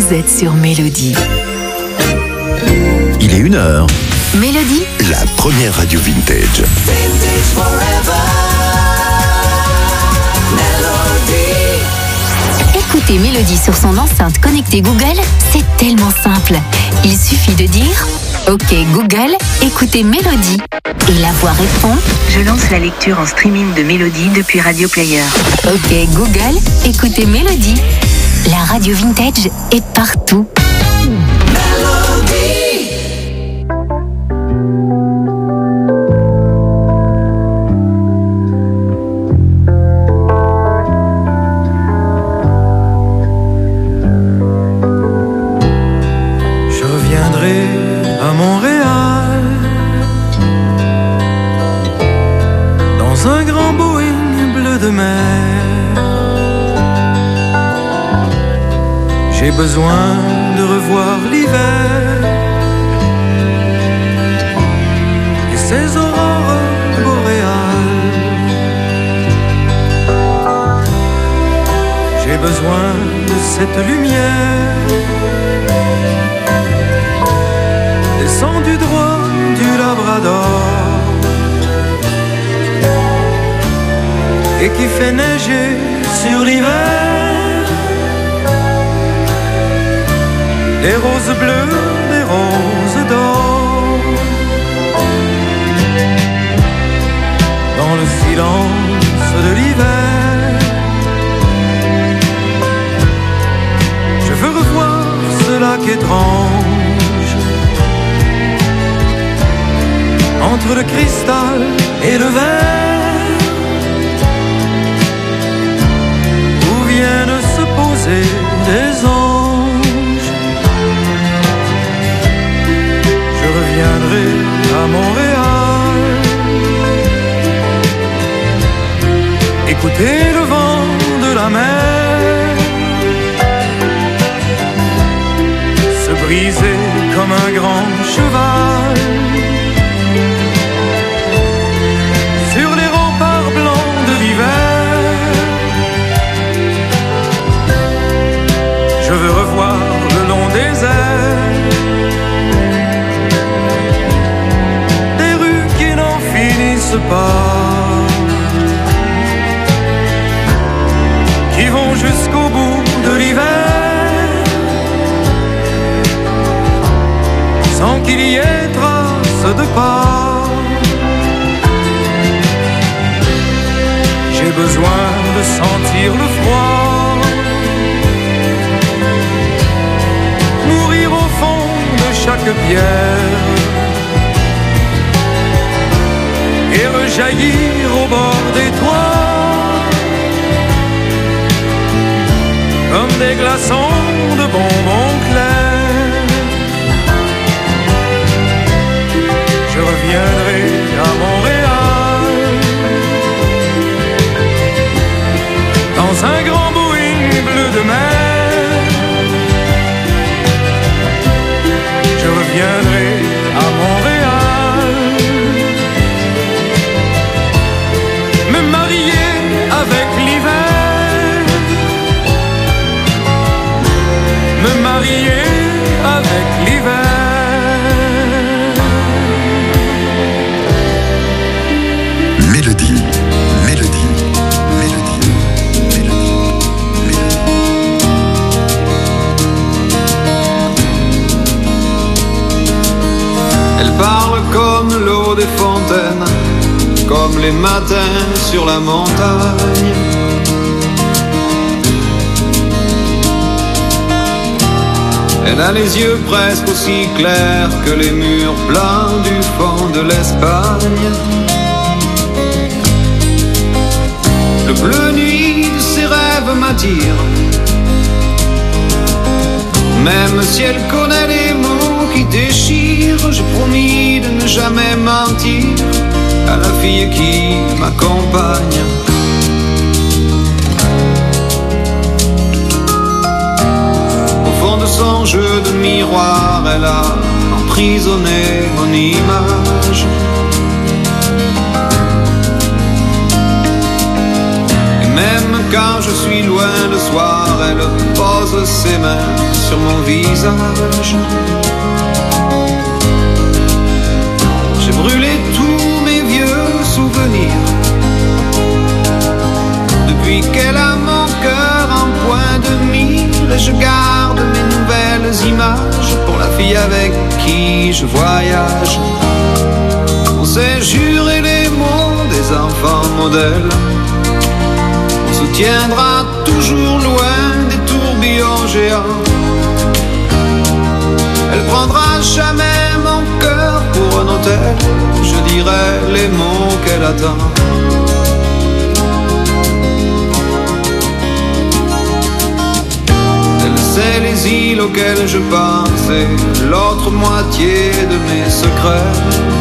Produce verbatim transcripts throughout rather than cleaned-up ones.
vous êtes sur Mélodie. Il est une heure. Mélodie, la première radio vintage. Vintage forever. Mélodie. Écoutez Mélodie sur son enceinte connectée Google, c'est tellement simple. Il suffit de dire « Ok Google, écoutez Mélodie ». Et la voix répond « Je lance la lecture en streaming de Mélodie depuis Radio Player ». Ok Google, écoutez Mélodie. La radio vintage est partout. J'ai besoin de revoir l'hiver et ses aurores boréales. J'ai besoin de cette lumière descendue droit du Labrador et qui fait neiger sur l'hiver des roses bleues, des roses d'or. Dans le silence de l'hiver, je veux revoir ce lac étrange entre le cristal et le verre, où viennent se poser des anges. Je reviendrai à Montréal, écouter le vent de la mer se briser comme un grand cheval sur les remparts blancs de l'hiver. Je veux revoir le long des airs pas, qui vont jusqu'au bout de l'hiver, sans qu'il y ait trace de pas. J'ai besoin de sentir le froid mourir au fond de chaque pierre et rejaillir au bord des toits comme des glaçons de bonbons clairs. Je reviendrai à Montréal dans un grand Boeing bleu de mer. Je reviendrai à Montréal avec l'hiver, me marier avec l'hiver. Mélodie, mélodie, mélodie, mélodie, mélodie. Elle parle comme l'eau des fontaines, comme les matins sur la montagne. Elle a les yeux presque aussi clairs que les murs blancs du fond de l'Espagne. Le bleu nuit de ses rêves m'attire, même si elle connaît les mots qui déchirent. J'ai promis de ne jamais mentir à la fille qui m'accompagne. Au fond de son jeu de miroir, elle a emprisonné mon image. Et même quand je suis loin le soir, elle pose ses mains sur mon visage. J'ai brûlé tous mes vieux souvenirs depuis qu'elle a mon cœur en point de mire, et je garde mes nouvelles images pour la fille avec qui je voyage. On s'est juré les mots des enfants modèles, on se tiendra toujours loin des tourbillons géants. Elle prendra jamais mon cœur pour un hôtel, je dirai les mots qu'elle attend. Elle sait les îles auxquelles je pense et l'autre moitié de mes secrets.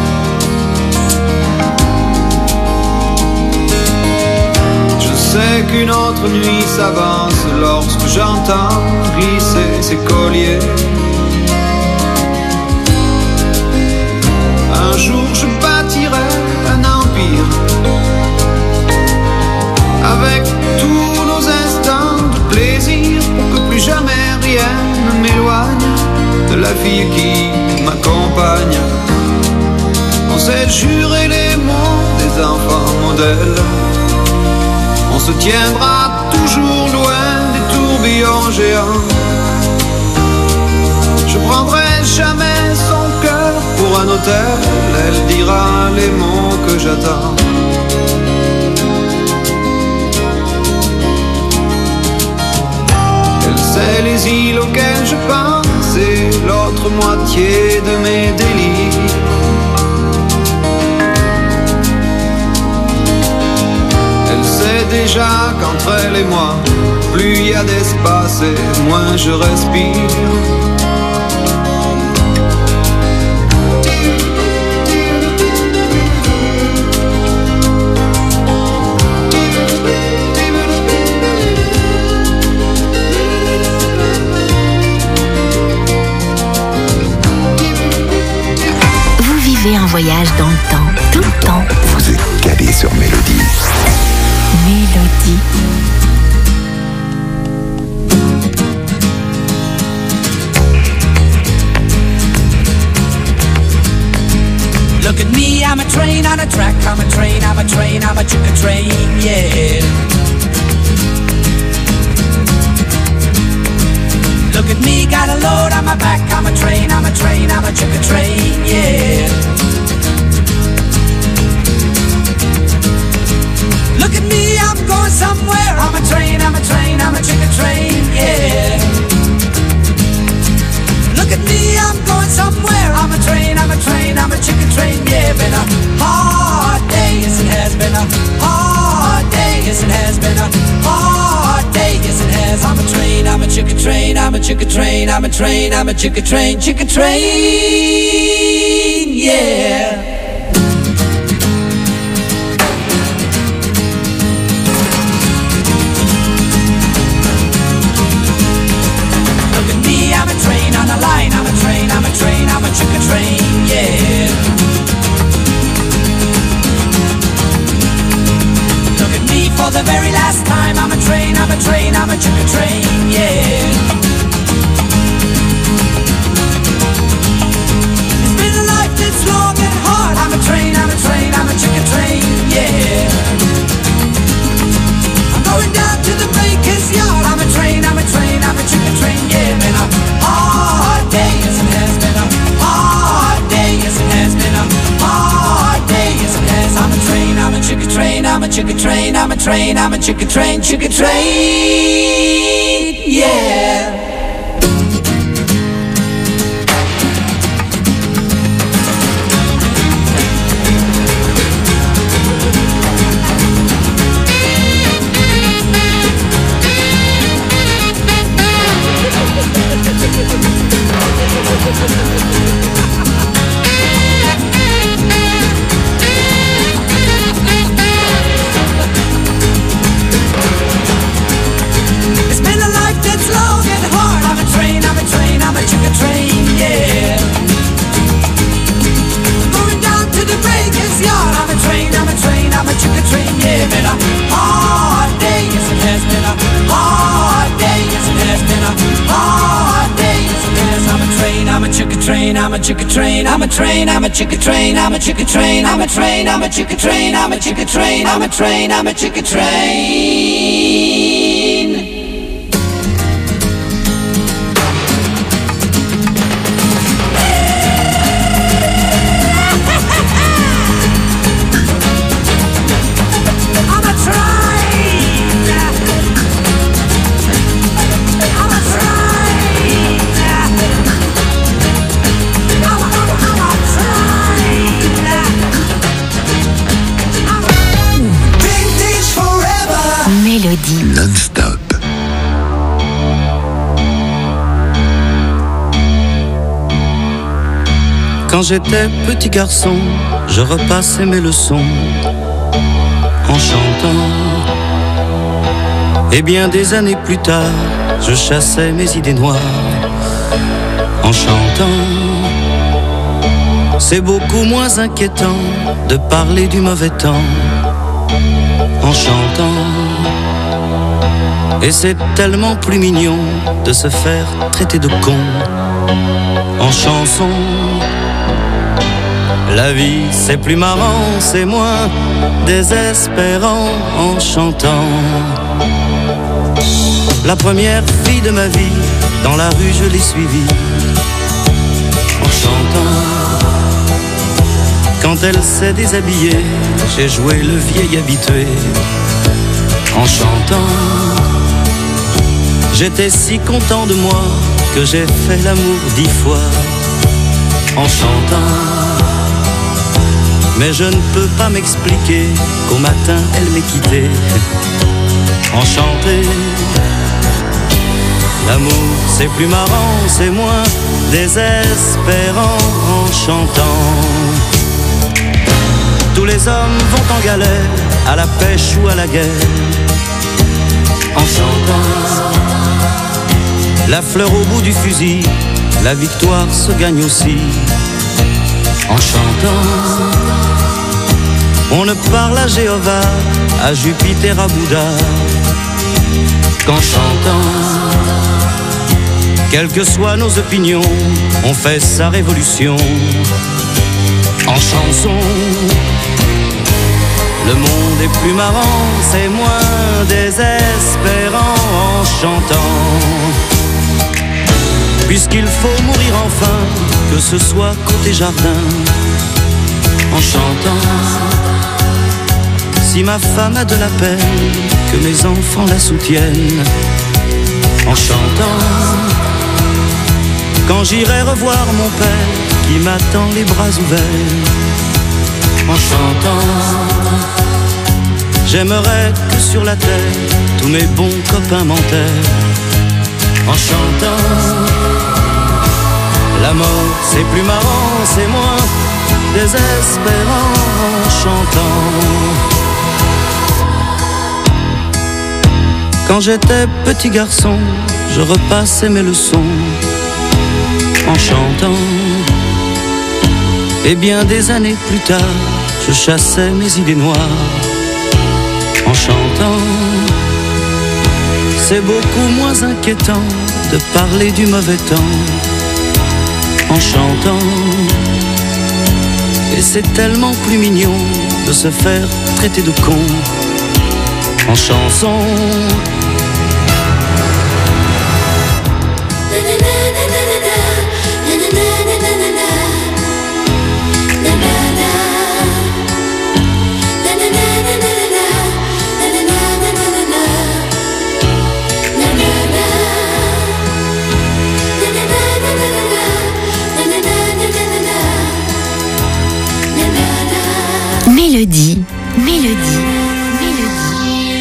Je sais qu'une autre nuit s'avance lorsque j'entends glisser ses colliers. Un jour je bâtirai un empire avec tous nos instants de plaisir, pour que plus jamais rien ne m'éloigne de la fille qui m'accompagne. On s'est juré les mots des enfants modèles, on se tiendra toujours loin des tourbillons géants. Je prendrai jamais son cœur pour un hôtel, elle dira les mots que j'attends. Elle sait les îles auxquelles je pense et l'autre moitié de mes délires. Elle sait déjà qu'entre elle et moi, plus il y a d'espace et moins je respire. Un voyage dans le temps, tout le temps. Vous êtes calé sur Mélodie. Mélodie. Look at me, I'm a train on a track, I'm a train, I'm a train, I'm a chicken train, yeah. Look at me, got a load on my back, I'm a train, I'm a train, I'm a chicken train, yeah. Look at me, I'm going somewhere, I'm a train, I'm a train, I'm a chicken train, yeah. Look at me, I'm going somewhere, I'm a train, I'm a train, I'm a chicken train, yeah. Been a hard day, yes it has been a hard day, yes it has been a hard day, yes it has. I'm a train, I'm a chicken train, I'm a chicken train, I'm a train, I'm a chicken train, chicken train, yeah. On a line, I'm a train, I'm a train, I'm a chicken train, yeah. Look at me for the very last time, I'm a train, I'm a train, I'm a chicken train, yeah. It's been a life that's long and hard, I'm a train, I'm a train, I'm a chicken train, yeah. I'm going down to the baker's yard, I'm a train, I'm a train, I'm a chicken train, yeah. Been a hard day, yes it has been a hard day, yes it has been a hard day, yes it has. I'm a train, I'm a chicken train, I'm a chicken train, I'm a train, I'm a chicken train, chicken train, yeah. It's been a life that's long and hard. I'm a train, I'm a train, I'm a chicken train, yeah. Going down to the breaker's yard. I'm a train, I'm a train, I'm a chicken train, yeah. Been a hard day, yes it has I'm a chicken train, I'm a chicken train, I'm a train, I'm a chicken train, I'm a chicken train, I'm a train, I'm a chicken train, I'm a chicken train, I'm a train, I'm a chicken train. Mélodie non-stop. Quand j'étais petit garçon, je repassais mes leçons en chantant. Et bien des années plus tard, je chassais mes idées noires en chantant. C'est beaucoup moins inquiétant de parler du mauvais temps en chantant. Et c'est tellement plus mignon de se faire traiter de con en chanson. La vie c'est plus marrant, c'est moins désespérant en chantant. La première fille de ma vie, dans la rue je l'ai suivie en chantant. Quand elle s'est déshabillée, j'ai joué le vieil habitué en chantant. J'étais si content de moi que j'ai fait l'amour dix fois en chantant. Mais je ne peux pas m'expliquer qu'au matin elle m'ait quitté en chantant. L'amour c'est plus marrant, c'est moins désespérant en chantant. Tous les hommes vont en galère, à la pêche ou à la guerre en chantant. La fleur au bout du fusil, la victoire se gagne aussi en chantant. On ne parle à Jéhovah, à Jupiter, à Bouddha qu'en chantant. Quelles que soient nos opinions, on fait sa révolution en chanson. Le monde est plus marrant, c'est moins désespérant en chantant. Puisqu'il faut mourir enfin, que ce soit côté jardin en chantant. Si ma femme a de la peine, que mes enfants la soutiennent en chantant. Quand j'irai revoir mon père qui m'attend les bras ouverts en chantant. J'aimerais que sur la terre tous mes bons copains m'enterrent en chantant. La mort c'est plus marrant, c'est moins désespérant en chantant. Quand j'étais petit garçon, je repassais mes leçons en chantant. Et bien des années plus tard, je chassais mes idées noires en chantant. C'est beaucoup moins inquiétant de parler du mauvais temps en chantant. Et c'est tellement plus mignon de se faire traiter de con en chanson. Mélodie, Mélodie, Mélodie.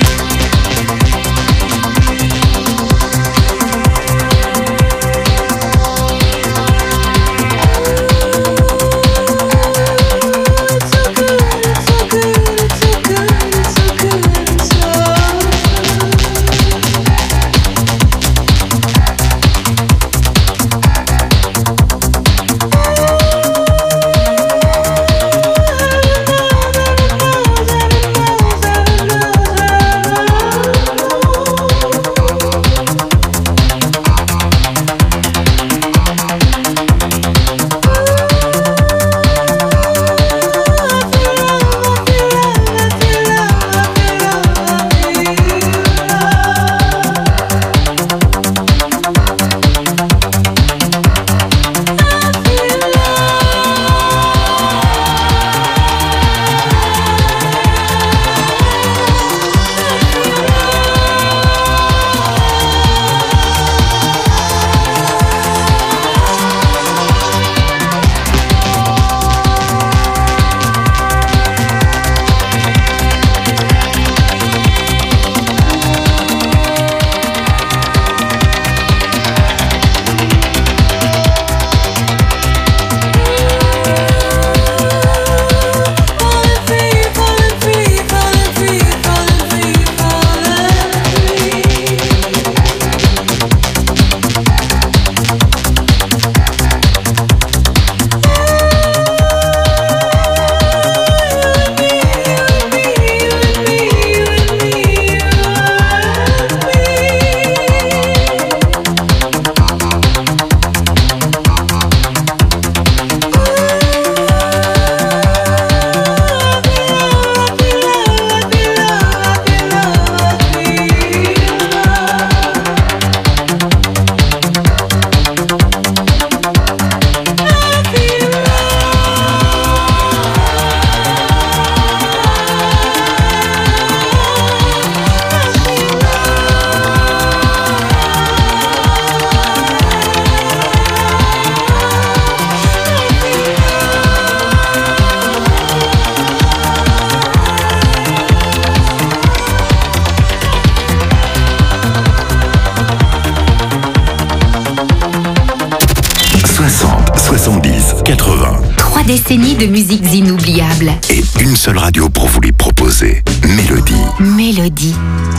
soixante, soixante-dix, quatre-vingts. Trois décennies de musiques inoubliables. Et une seule radio pour vous les proposer. Mélodie. Mélodie.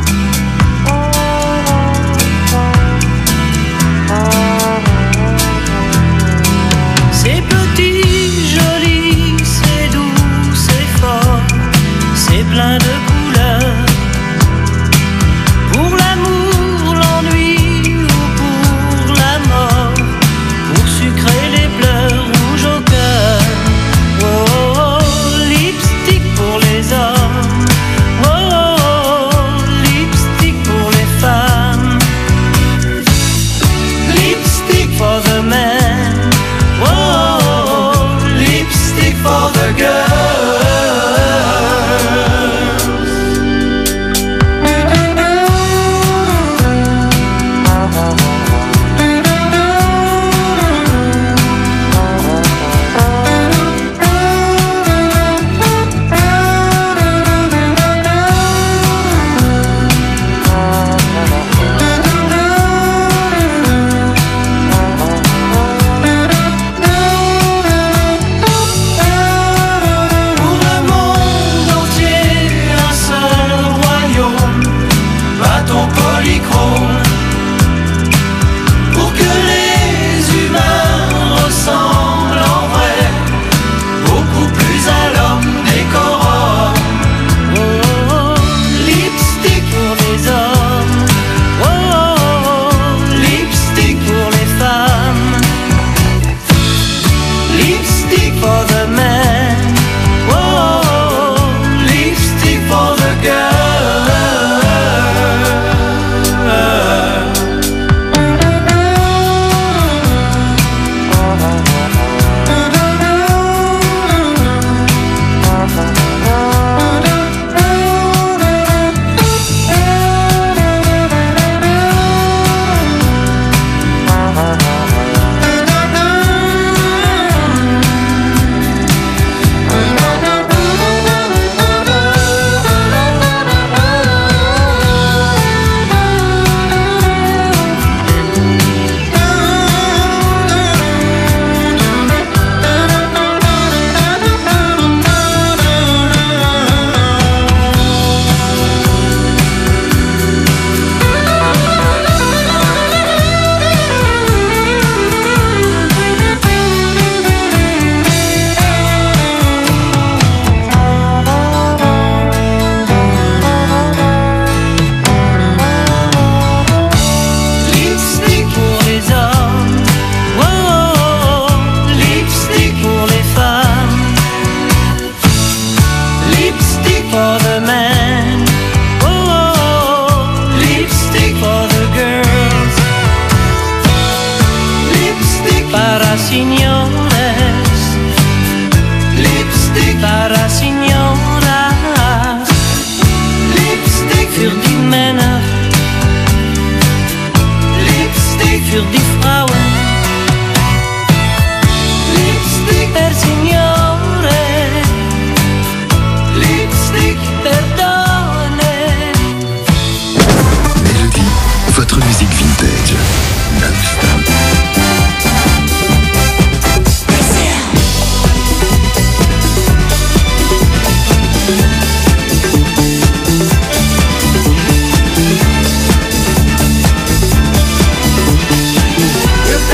C'est petit, joli, c'est doux, c'est fort, c'est plein de couleurs. Pour l'amour, l'ennui ou pour la mort, pour sucrer les pleurs rouges au cœur. Oh, oh, oh, lipstick pour les hommes. Oh, oh, oh, lipstick pour les femmes. Lipstick for the men. Oh, lipstick for the girls. Pour le monde entier, un seul royaume, bâton polychrome, pour que les humains ressemblent en vrai beaucoup plus à l'homme décorum. Oh, oh, oh, lipstick pour les hommes. Oh, oh, oh, lipstick pour les femmes. Lipstick for the men. Oh, oh, oh, lipstick for the girl. Lipstick pour les hommes. Oh, oh, oh, lipstick pour les femmes. Lipstick for the men. Oh, oh, oh, lipstick for the girls. Lipstick para señores. Lipstick para señoras. Lipstick für die Männer. Lipstick für die Frauen. Lipstick per signore. Lipstick per donne. Mélodie, votre musique vintage. Non-stop. If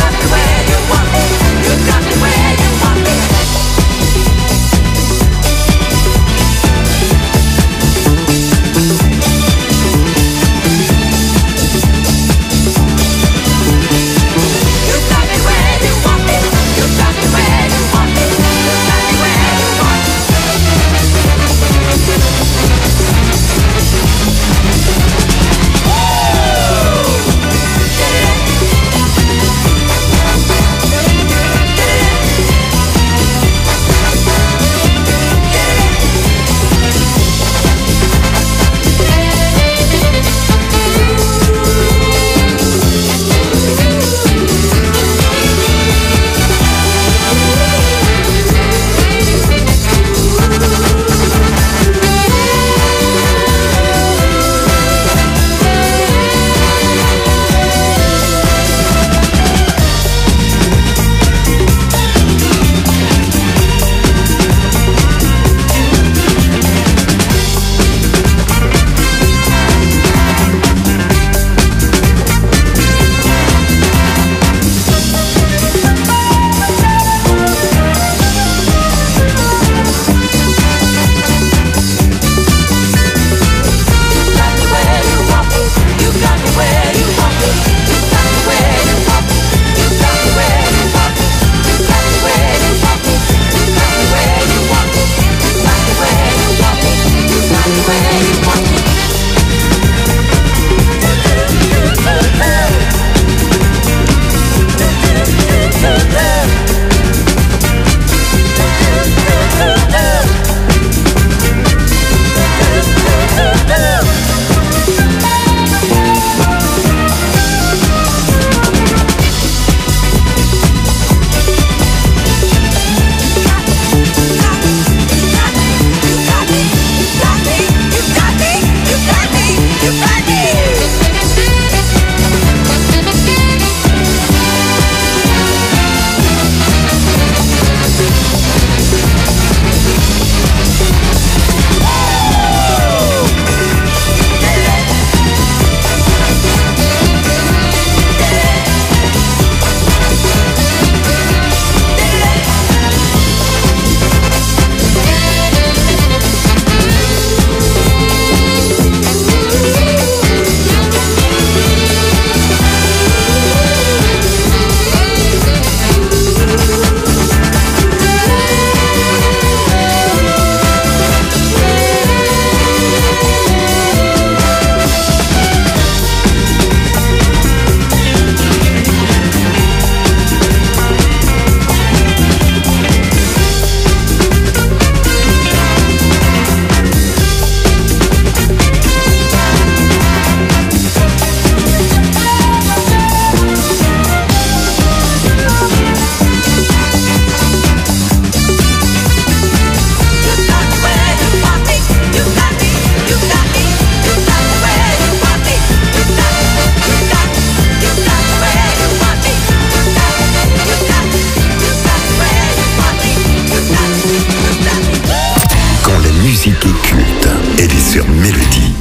sur Mélodie.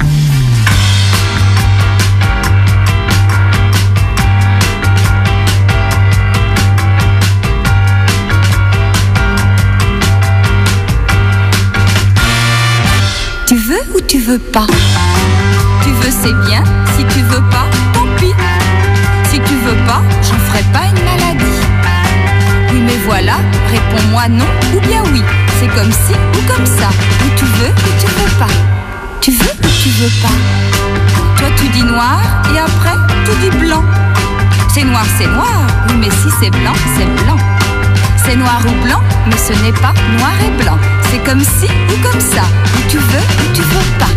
Tu veux ou tu veux pas? Tu veux, c'est bien. Si tu veux pas, tant pis. Si tu veux pas, j'en ferai pas une maladie. Oui mais voilà, réponds-moi non ou bien oui. C'est comme ci ou comme ça. Ou tu veux ou tu veux pas. Tu veux ou tu veux pas. Toi tu dis noir et après tu dis blanc. C'est noir, c'est noir. Oui mais si c'est blanc, c'est blanc. C'est noir ou blanc, mais ce n'est pas noir et blanc. C'est comme ci ou comme ça. Ou tu veux ou tu veux pas.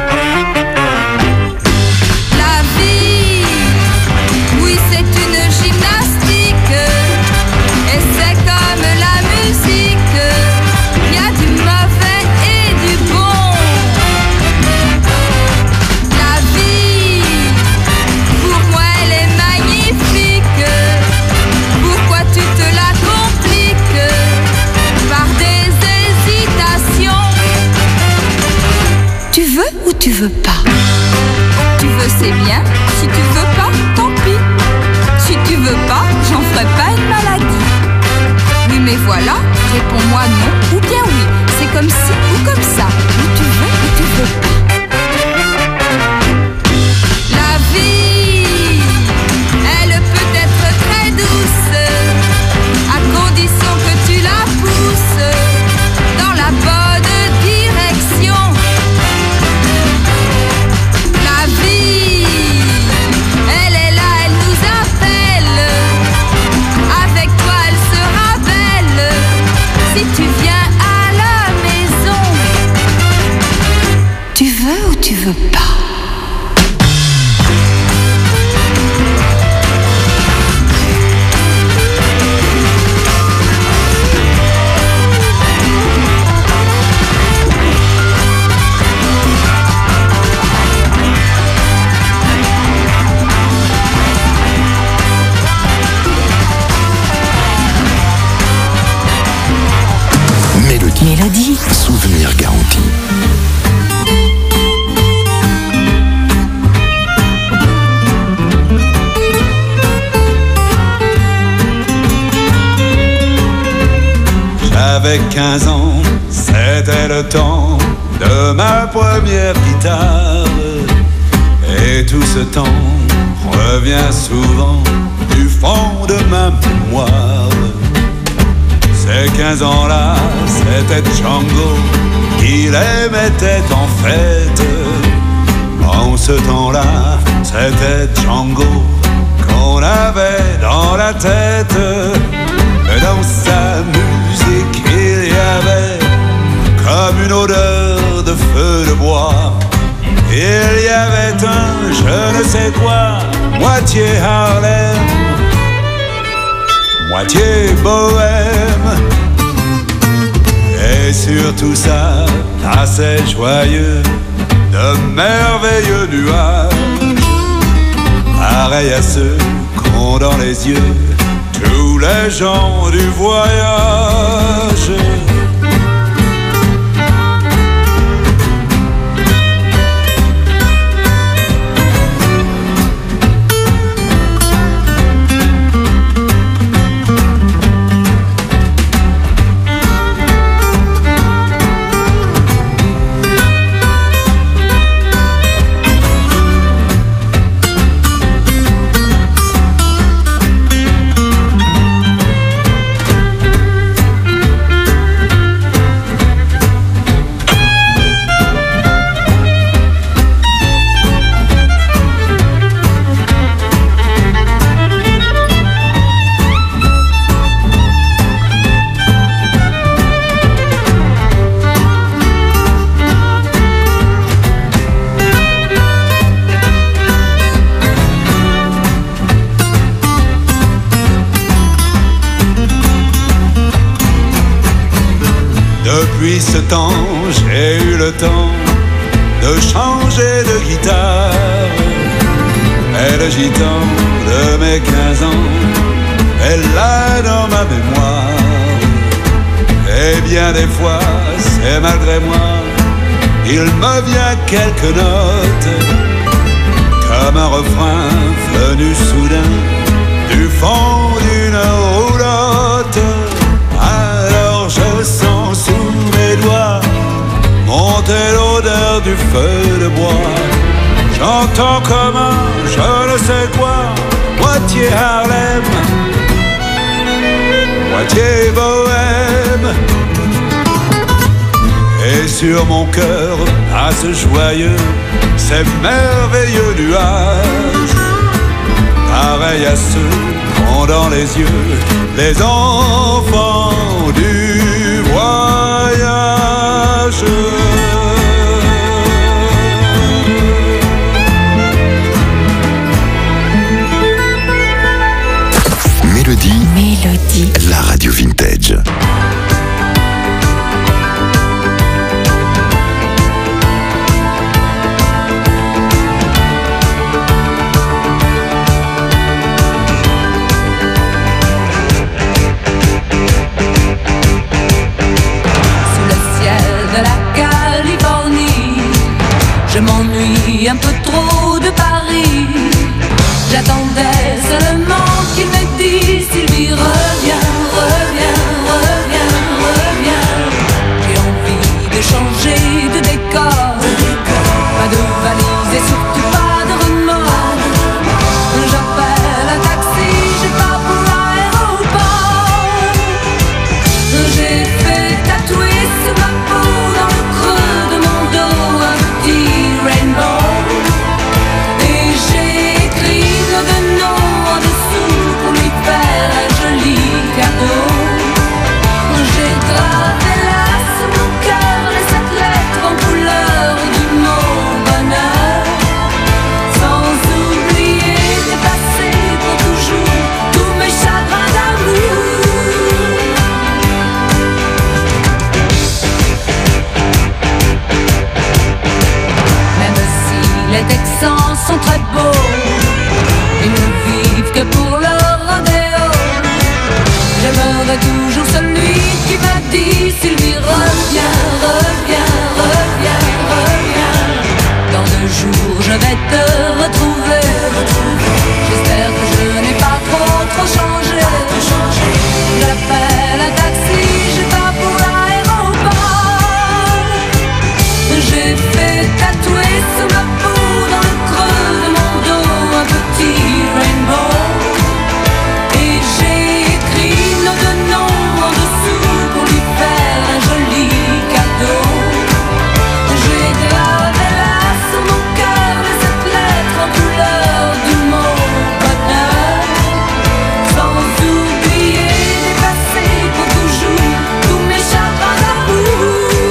La vie, oui c'est une gymnastique. Et c'est comme la musique. Il y a du mauvais et du bon. La vie, pour moi elle est magnifique. Pourquoi tu te la compliques par des hésitations? Tu veux ou tu veux pas? Tu veux c'est bien, si tu veux pas, tant pis. Si tu veux pas, j'en ferai pas une maladie. Oui mais voilà, réponds-moi non ou bien oui. C'est comme ci ou comme ça. Ou tu veux ou tu veux pas. La vie, elle peut être très douce, à condition que tu la pousses dans la bonne direction. La vie, elle est là, elle nous appelle. Avec toi elle sera belle. Si tu viens à la maison. Tu veux ou tu veux pas? Mélodie. Mélodie. Souvenir garanti. J'avais quinze ans, c'était le temps de ma première guitare. Et tout ce temps revient souvent du fond de ma mémoire. Ces quinze ans-là, c'était Django qui les mettait en fête. En ce temps-là, c'était Django qu'on avait dans la tête. Mais dans sa musique, il y avait comme une odeur de feu de bois. Il y avait un je ne sais quoi, moitié Harlem, moitié bohème. Et sur tout ça, passait joyeux de merveilleux nuages, pareil à ceux qu'ont dans les yeux tous les gens du voyage. Depuis ce temps, j'ai eu le temps de changer de guitare. Et le gitan de mes quinze ans est là dans ma mémoire. Et bien des fois, c'est malgré moi il me vient quelques notes, comme un refrain venu soudain du fond d'une roulotte. Alors je sens sous mes doigts monter l'odeur du feu de bois. J'entends comme un je ne sais quoi, moitié Harlem, moitié bohème. Et sur mon cœur, à ce joyeux, ces merveilleux nuages, pareil à ceux qu'ont dans les yeux les enfants du voyage. Mélodie. Mélodie. La radio vintage. Je m'ennuie un peu trop de Paris. J'attendais seulement qu'il me dise Sylvie, reviens, reviens, reviens, reviens. J'ai envie de changer de décor. Pas de valise et surtout pas de remords. J'appelle un taxi, je pars pour l'aéroport. J'ai fait tatouer sous ma peau, dans le creux de mon dos, un petit rainbow. Et j'ai écrit nos noms en dessous pour lui faire un joli cadeau. J'ai gravé là sur mon cœur les sept lettres en couleur du mot bonheur. Sans oublier d'effacer pour toujours tous mes chagrins d'amour. Même si les Texans sont très beaux, ils ne vivent que pour leur rodéo. J'aimerais toujours celui qui m'a dit Sylvie, reviens, reviens, reviens, reviens. Dans deux jours je vais te retrouver. J'espère que je n'ai pas trop trop changé. J'appelle un taxi, je pars pour l'aéroport. J'ai fait tatouer sous ma peau, dans le creux de mon dos, un petit rainbow. Et j'ai écrit nos deux noms en dessous pour lui faire un joli cadeau. J'ai gravé là sur mon cœur les sept lettres en couleur du mot bonheur. Sans oublier d'effacer pour toujours tous mes chagrins d'amour.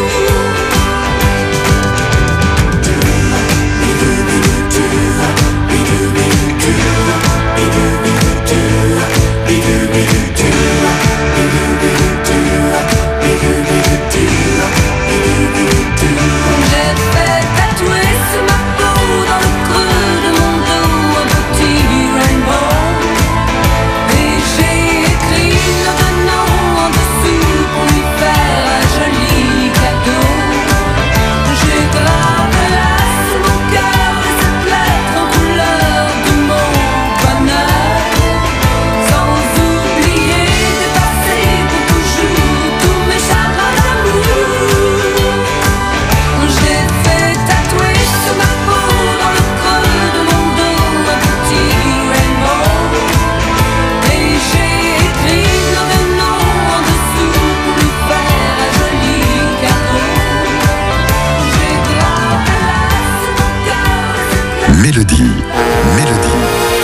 J'ai fait tatouer sous ma peau, dans le creux de mon dos, un petit rainbow. Et j'ai écrit nos deux noms en dessous pour lui faire un joli cadeau. J'ai gravé là sur mon cœur les sept lettres en couleur du mot bonheur. Sans oublier d'effacer pour toujours tous mes chagrins d'amour. J'ai fait tatouer sous ma peau, dans le creux de mon dos, un petit rainbow. Et j'ai écrit nos deux noms en dessous pour lui faire un joli cadeau. J'ai gravé là sur mon cœur les sept Mélodie. Mélodie.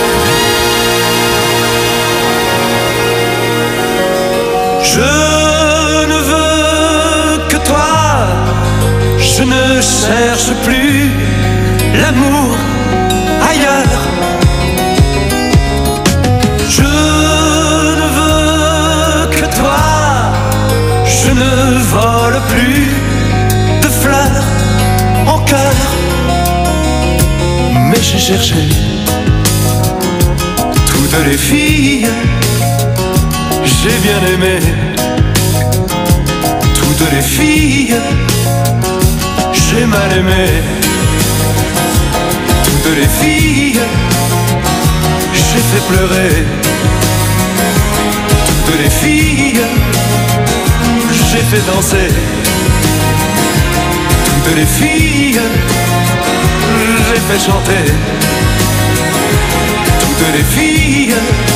Je ne veux que toi, je ne cherche plus l'amour ailleurs. Je ne veux que toi, je ne vole plus de fleurs en cœur. Mais j'ai cherché toutes les filles, j'ai bien aimé toutes les filles, j'ai mal aimé. Toutes les filles, j'ai fait pleurer. Toutes les filles, j'ai fait danser. Toutes les filles, j'ai fait chanter. Toutes les filles,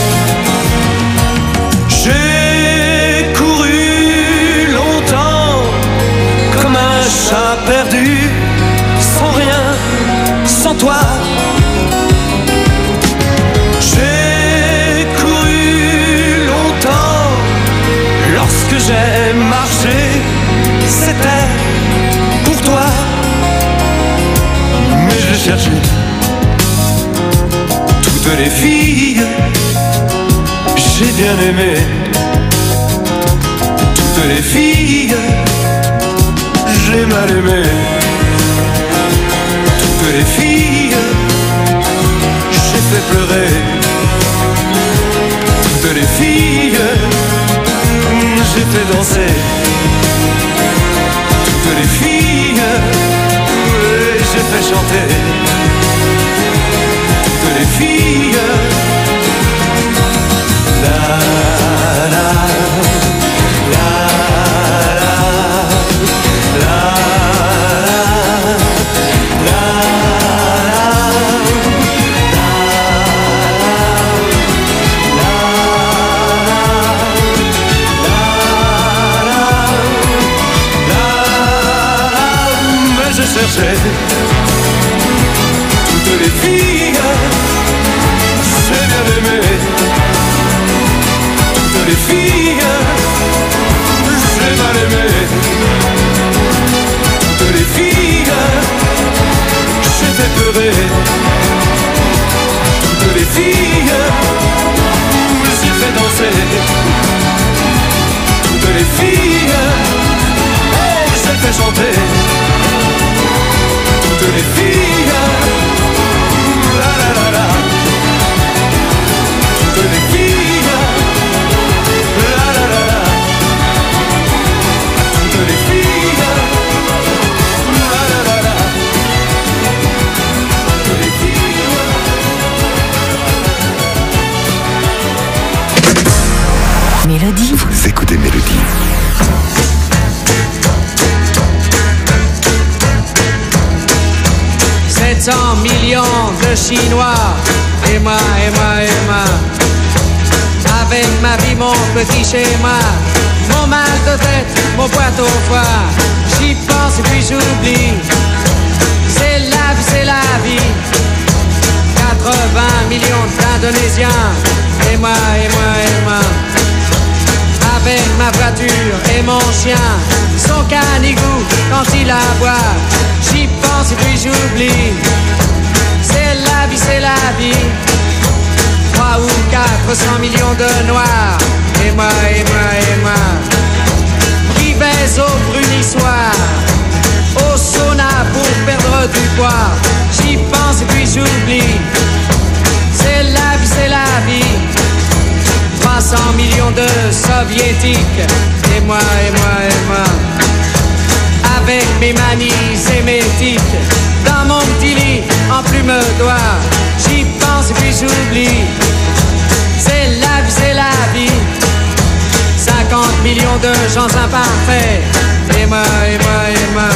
j'ai couru longtemps comme un chat perdu, sans rien, sans toi. J'ai couru longtemps, lorsque j'ai marché, c'était pour toi. Mais j'ai cherché toutes les filles, j'ai bien aimé. Toutes les filles, j'ai mal aimé. Toutes les filles, j'ai fait pleurer. Toutes les filles, j'ai fait danser. Toutes les filles, j'ai fait chanter. Toutes les filles, la la la la la la mais je cherchais toutes les filles, j'ai bien aimé. Toutes les filles, j'ai mal aimé. Toutes les filles, j'ai fait pleurer. Toutes les filles, j'ai fait danser. Toutes les filles, j'ai fait chanter. Toutes les filles, la la la la. Toutes les filles, la la la la. Toutes les filles, la la la la. Toutes les filles. Mélodie. Vous écoutez Mélodie. sept cents millions de Chinois, et moi, et moi, et moi. Avec ma vie, mon petit schéma, mon mal de tête, mon boîte au foie. J'y pense et puis j'oublie. C'est la vie, c'est la vie. quatre-vingts millions d'Indonésiens, et moi, et moi, et moi. Avec ma voiture et mon chien, son canigou quand il aboie. J'y pense et puis j'oublie. C'est la vie, c'est la vie. Trois ou quatre cents millions de noirs, et moi, et moi, et moi. Qui baise au brunissoir, au sauna pour perdre du poids. J'y pense et puis j'oublie. C'est la vie, c'est la vie. trois cents millions de soviétiques, et moi, et moi, et moi. Avec mes manies et mes tics, dans mon petit lit en plume d'oie. J'y pense et puis j'oublie. C'est la vie, c'est la vie. cinquante millions de gens imparfaits, et moi, et moi, et moi.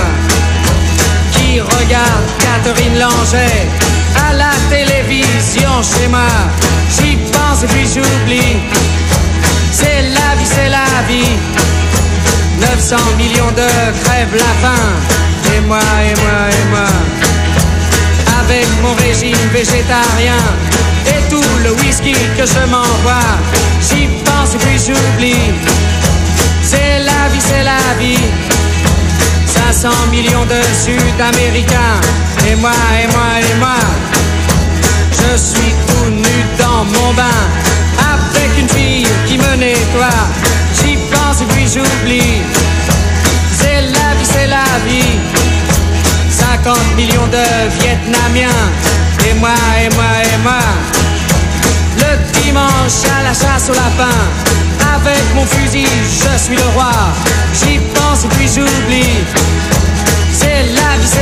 Qui regarde Catherine Langer à la télévision chez moi. J'y pense et puis j'oublie. C'est la vie, c'est la vie. neuf cents millions de crèvent la faim, et moi, et moi, et moi. Avec mon régime végétarien et tout le whisky que je m'envoie. J'y pense et puis j'oublie. C'est la vie, c'est la vie. cinq cents millions de Sud-Américains, et moi, et moi, et moi. Je suis tout nu dans mon bain, avec une fille qui me nettoie. J'y pense et puis j'oublie. C'est la vie, c'est la vie. cinquante millions de Vietnamiens, et moi, et moi, et moi. Le dimanche à la chasse au lapin, avec mon fusil, je suis le roi. J'y pense et puis j'oublie. C'est la vie,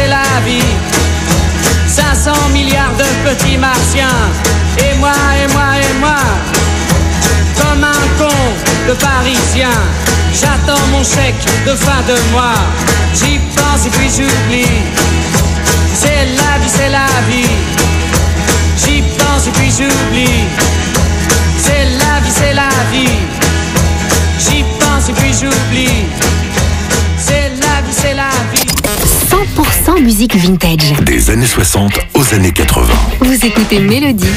cents milliards de petits martiens. Et moi, et moi, et moi, comme un con de parisien, j'attends mon chèque de fin de mois. J'y pense et puis j'oublie. C'est la vie, c'est la vie. J'y pense et puis j'oublie. C'est la vie, c'est la vie. J'y pense et puis j'oublie. C'est la vie, c'est la vie. cent pour cent musique vintage. Des années soixante aux années quatre-vingts. Vous écoutez Mélodie.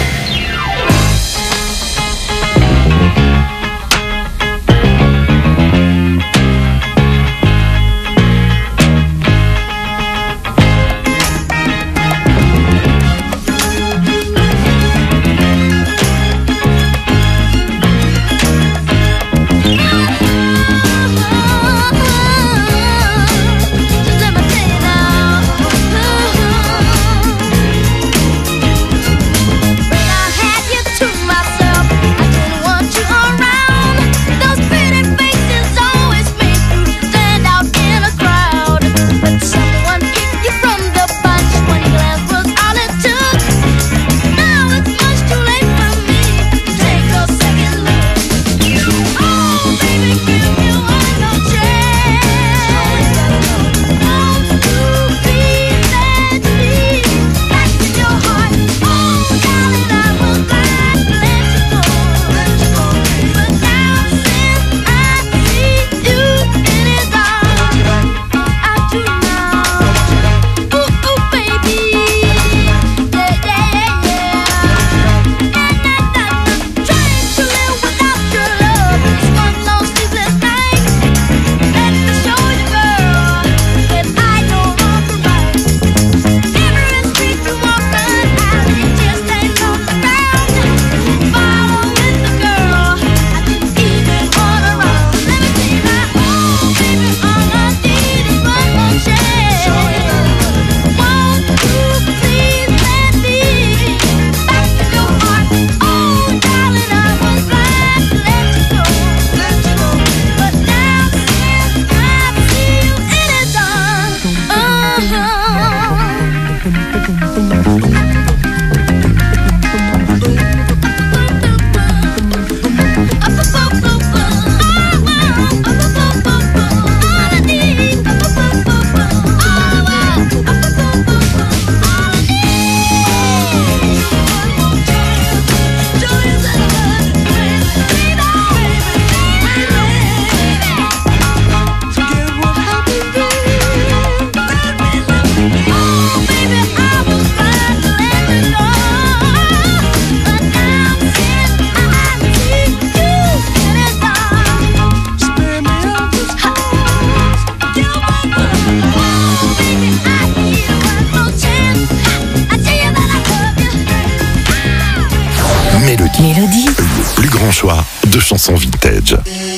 Mélodie. Le plus grand choix de chansons vintage.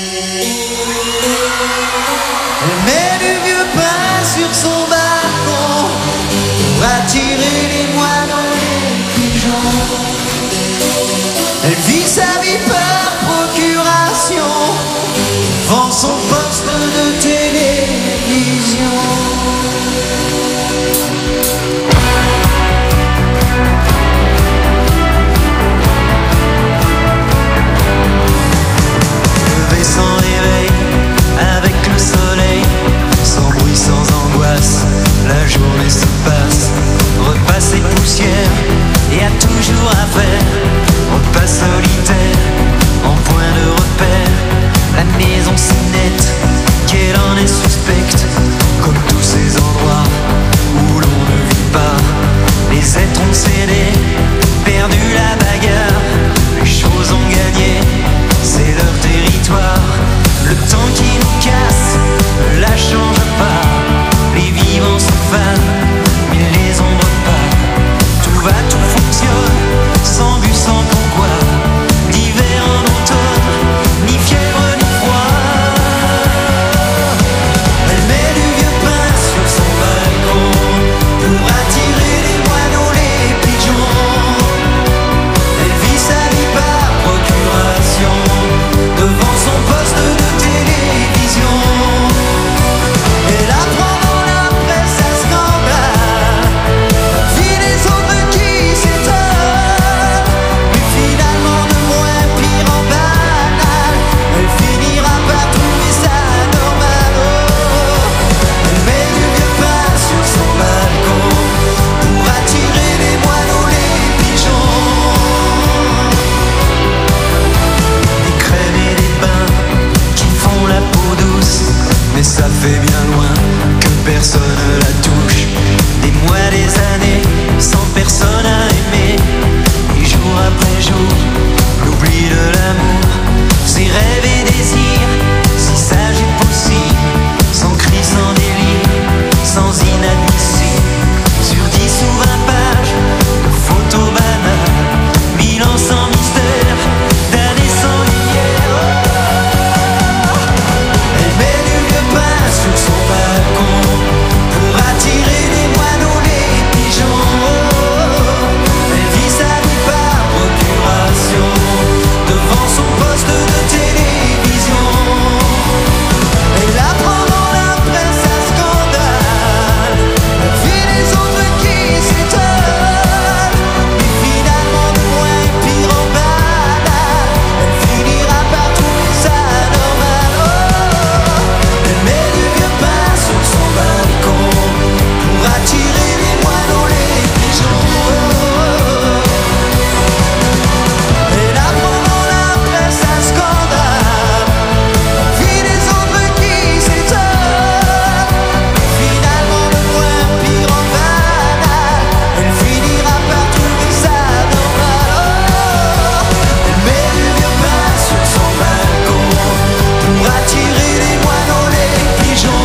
Elle met du vieux pain sur son balcon pour attirer les moineaux et les pigeons. Elle vit sa vie par procuration, vend son poste de télévision. Sans réveil, avec le soleil, sans bruit, sans angoisse, la journée se passe. Repasse et poussière, et a toujours à faire. Repas solitaire, en point de repère. La maison si nette, qu'elle en est suspecte. Comme tous ces endroits où l'on ne vit pas. Les êtres ont cédé, perdu la bagarre. Les choses ont gagné, c'est leur territoire. Le temps qui nous casse ne la change pas. Les vivants sont fans, mais les ombres pas. Tout va, tout fonctionne, sans but, sans pourquoi. D'hiver en automne, ni fièvre ni froid. Elle met du vieux pain sur son balcon pour attirer les moineaux, les pigeons. Elle vit sa vie par procuration devant son poste de télévision. ça fait bien loin que personne la touche. Des mois, des années, sans personne à aimer. Et jour après jour, l'oubli de l'amour, ses rêves et désirs, si sage et possible, sans cri, sans délire, sans inadmissible. Sur dix ou vingt pages de photos banales, mille ans sans mystère, d'années sans lumière. Oh, elle met du vieux pain sur son balcon pour attirer les moineaux, les pigeons. Elle vit sa vie par procuration devant son poste de télévision. Elle apprend dans la presse à scandale la vie des autres qui s'étonnent. Mais finalement de moins pire en banal, elle finira par trouver ça normal. Oh, elle met du vieux pain sur son balcon pour attirer les moineaux, les pigeons. Elle apprend dans la presse à scandale la vie des autres qui s'étonnent. Finalement le moins pire en banal, elle finira par trouver ça normal. Oh, elle met du vieux pain sur son balcon pour attirer les moineaux, les pigeons.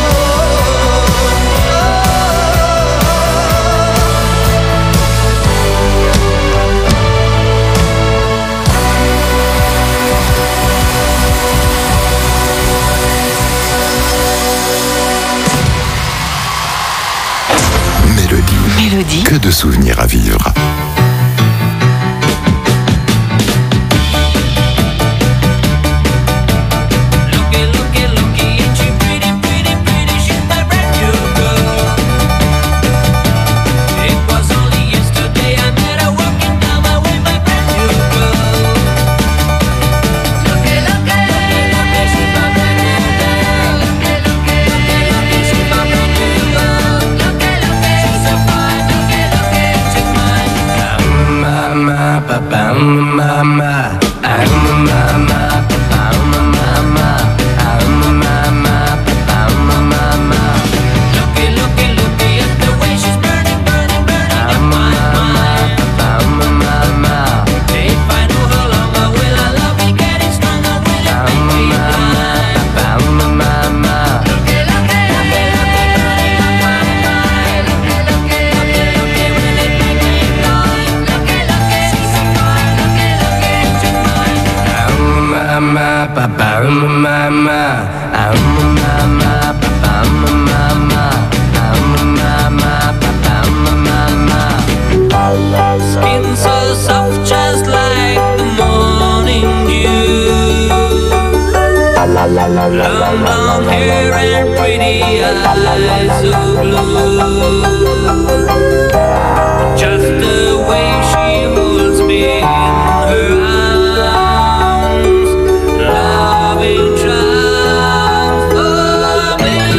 Mélodie. Mélodie. Que de souvenirs à vivre. Skin so soft, just like the morning dew. Long blonde hair and pretty eyes so blue. Just the way she holds me in her arms, loving charms for me.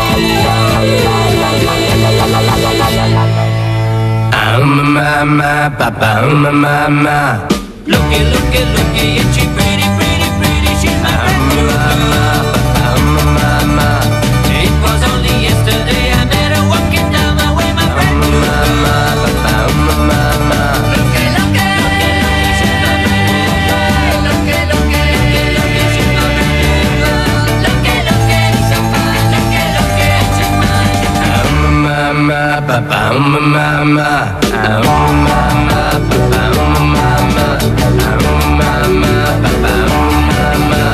I'm a mama, papa, I'm a mama. Looky, looky, looky, and she pretty, pretty, pretty. She's my brand new girl. I'm a mama. It was only yesterday I met her walking down my way, my brand new girl. I'm a mama. Looky, looky, looky, looky, she's my brand new girl. Looky, looky, looky, looky, she's my brand new girl. Looky, looky, so fine. Looky, looky, she's mine. I'm a mama, papa, I'm a mama. I'm a mama, papa, I'm a mama. I'm a mama, papa, I'm a mama.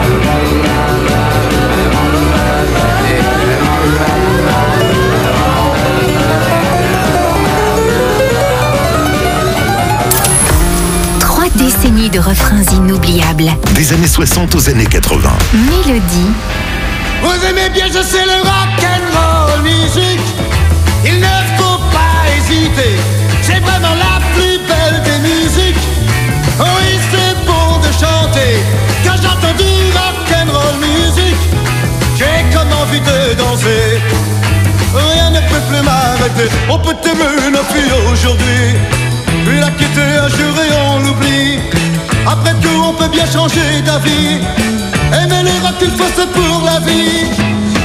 Trois décennies de refrains inoubliables. Des années soixante aux années quatre-vingts. Mélodie. Vous aimez bien, je sais, le rock'n'roll music. Il ne faut pas hésiter. C'est vraiment la plus belle des musiques. Oh oui, c'est bon de chanter. Quand j'entends du rock'n'roll music, j'ai comme envie de danser. Rien ne peut plus m'arrêter. On peut aimer une fille aujourd'hui, puis la quitter un jour et on l'oublie. Après tout, on peut bien changer d'avis. Aimer le rock, il faut, c'est pour la vie.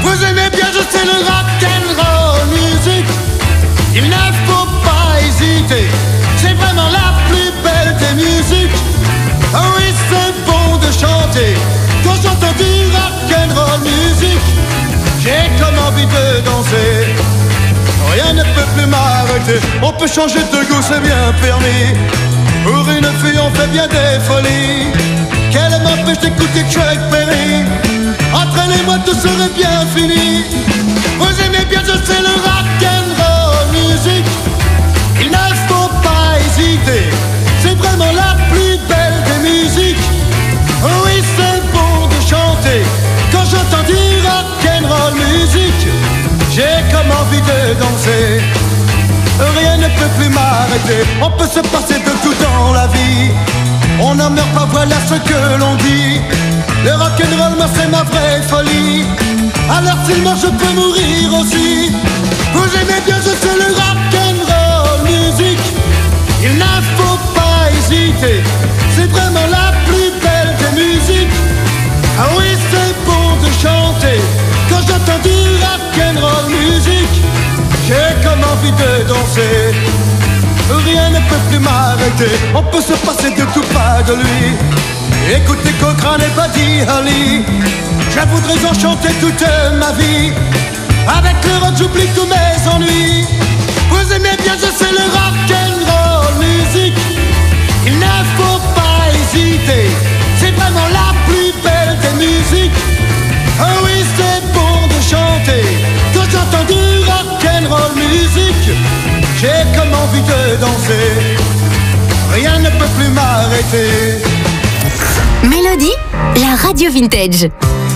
c'est le rock'n'roll music. Il ne faut pas hésiter, c'est vraiment la plus belle des musiques. Oh oui, c'est bon de chanter quand j'entends du rock'n'roll music. J'ai comme envie de danser, rien ne peut plus m'arrêter. On peut changer de goût, c'est bien permis. Pour une fille on fait bien des folies. Qu'elle m'empêche d'écouter Chuck Berry. Entraînez-moi, tout serait bien fini. Vous aimez bien, je sais, le rock'n'roll music. Il ne faut pas hésiter, c'est vraiment la plus belle des musiques. Oh oui, c'est bon de chanter quand j'entends du rock'n'roll music. J'ai comme envie de danser, rien ne peut plus m'arrêter. On peut se passer de tout dans la vie, on n'en meurt pas, voilà ce que l'on dit. Le rock'n'roll, moi c'est ma vraie folie. Alors s'il meurt, je peux mourir aussi. Vous aimez bien, je sais, le rock'n'roll music. Il ne faut pas hésiter, c'est vraiment la plus belle des musiques. Ah oui, c'est bon de chanter quand j'entends du rock'n'roll music. J'ai comme envie de danser, rien ne peut plus m'arrêter. On peut se passer de tout pas de lui. Écoutez Cochrane et Buddy Holly, je voudrais en chanter toute ma vie. Avec le rock j'oublie tous mes ennuis. Vous aimez bien, je sais, le rock'n'roll music. Il ne faut pas hésiter, c'est vraiment la plus belle des musiques. Oh oui, c'est bon de chanter quand j'entends du rock'n'roll music. J'ai comme envie de danser, rien ne peut plus m'arrêter. Mélodie, la radio vintage.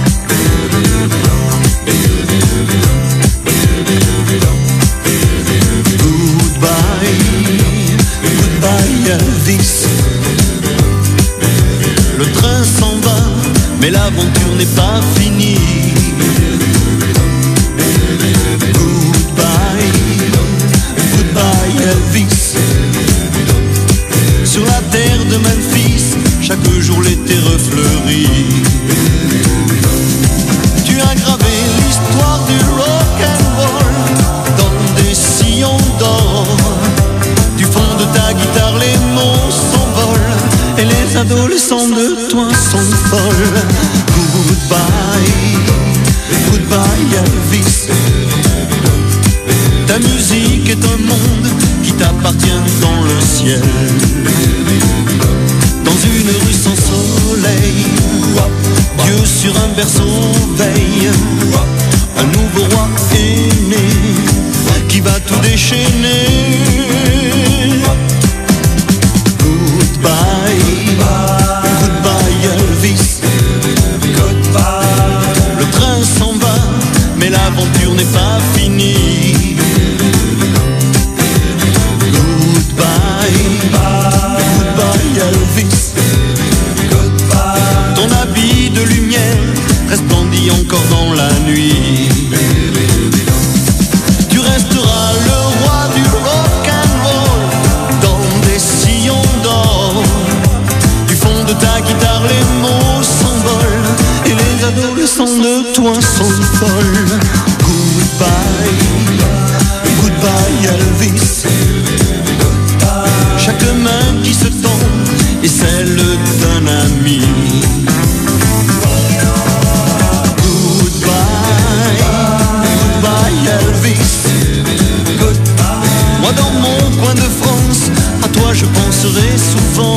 Goodbye Elvis. Le train s'en va, mais l'aventure n'est pas finie. Goodbye, goodbye Elvis. Sur la terre de Memphis, chaque jour l'été refleurit. Tu as gravé l'histoire du rock'n'roll dans des sillons d'or. Du fond de ta guitare les mots s'envolent et les adolescents de toi sont folles. Goodbye, goodbye Elvis. Ta musique est un monde qui t'appartient dans le ciel. Dans une rue sans soleil, Dieu sur un berceau veille. Un nouveau roi est né qui va tout déchaîner. Goodbye, goodbye Elvis. Le train s'en va, mais l'aventure n'est pas finie. Goodbye, goodbye Elvis. Ton habit de lumière resplendit encore dans la nuit. Tu resteras le roi du rock'n'roll dans des sillons d'or. Du fond de ta guitare les mots s'envolent et les adolescents de toi sont folles. Goodbye, goodbye Elvis. Chaque main qui se tend est celle d'un ami. Goodbye, goodbye Elvis. Moi dans mon coin de France, à toi je penserai souvent.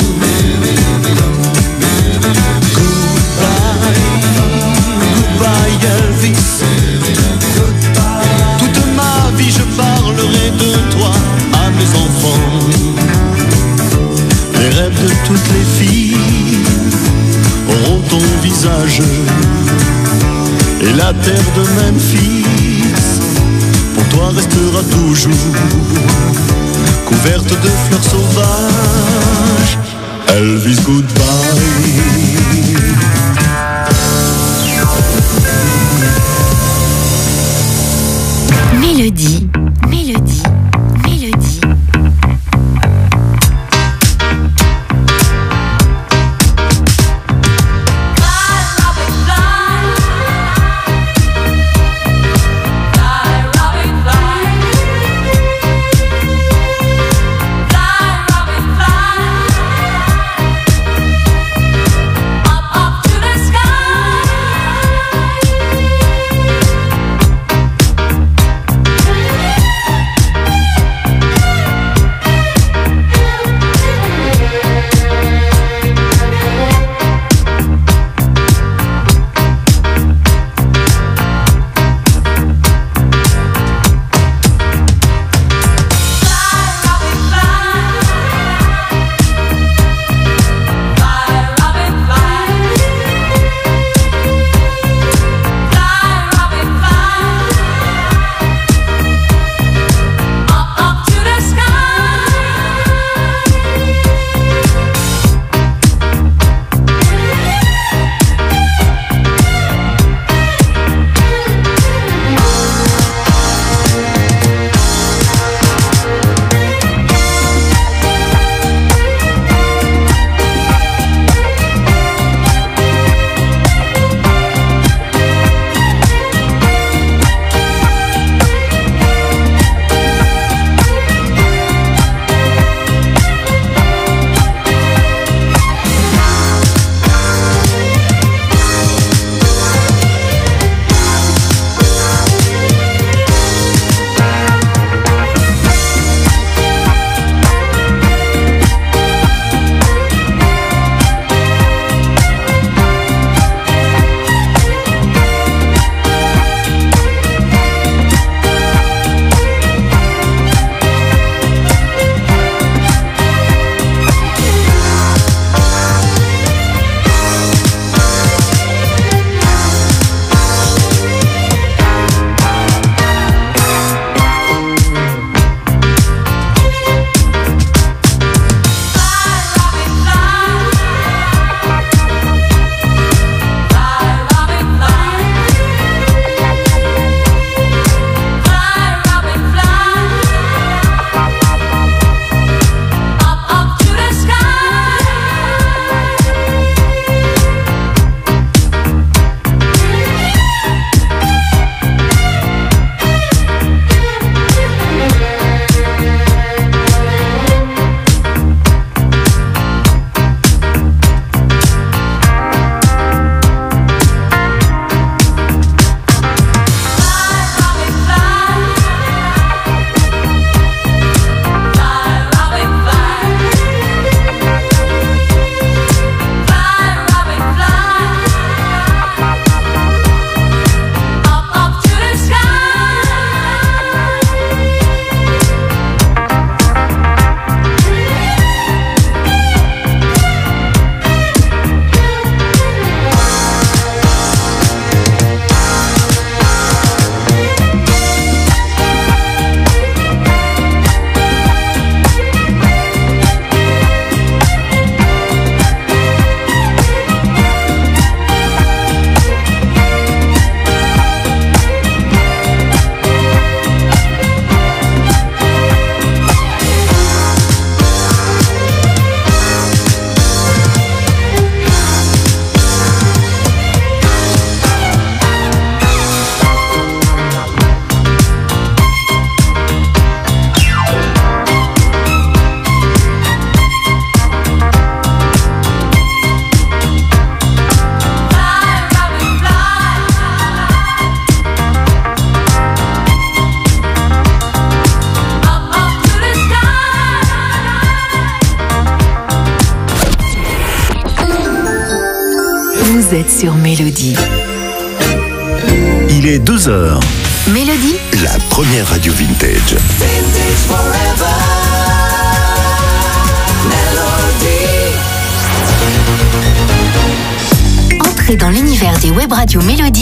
Goodbye, goodbye Elvis. Toute ma vie je parlerai de toi à mes enfants. Les rêves de toutes les filles auront ton visage. Et la terre de Memphis pour toi restera toujours couverte de fleurs sauvages. Elvis, goodbye. Mélodie, mélodie, mélodie. vous êtes sur Mélodie. Il est deux heures. Mélodie, La première radio vintage. Vintage forever. Melody. entrez dans l'univers des web radios Mélodie